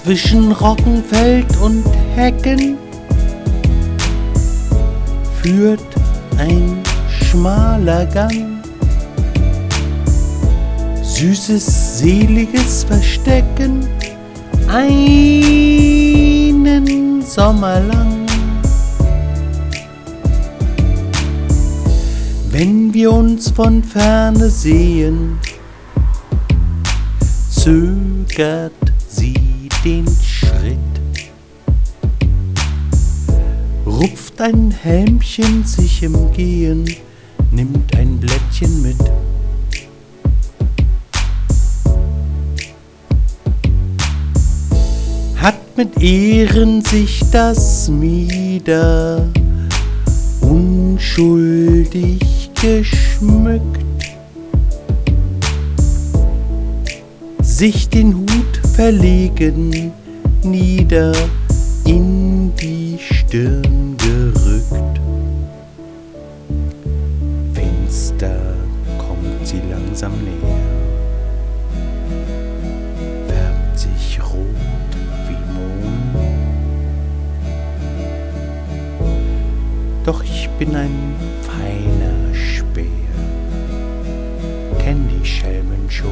Zwischen Roggenfeld und Hecken führt ein schmaler Gang. Süßes, seliges Verstecken einen Sommer lang. Wenn wir uns von Ferne sehen, zögert sie den Schritt, rupft ein Helmchen sich im Gehen, nimmt ein Blättchen mit. Hat mit Ehren sich das Mieder unschuldig geschmückt, sich den Hut verlegen nieder in die Stirn gerückt. Finster kommt sie langsam näher, färbt sich rot wie Mohn. Doch ich bin ein feiner Speer, kenn die Schelmen schon.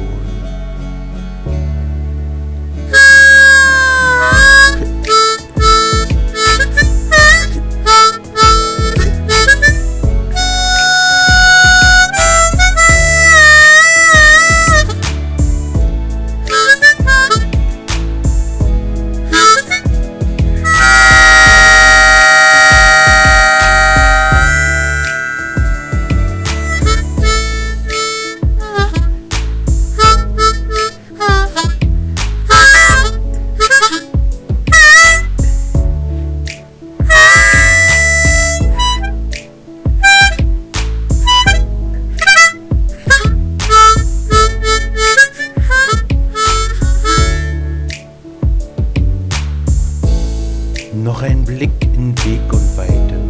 Noch ein Blick in Weg und Weite.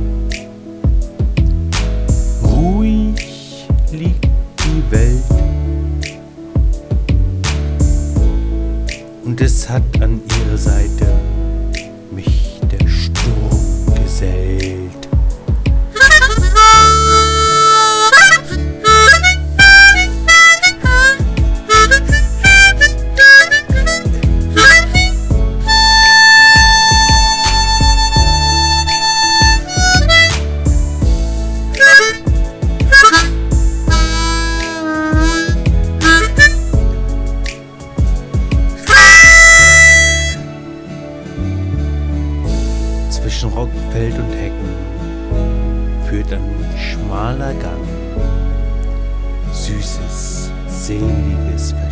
Ruhig liegt die Welt und es hat an ihrer Seite mich der Sturm gesellt. Zwischen Roggenfeld und Hecken führt ein schmaler Gang. Süßes, seliges Verstecken.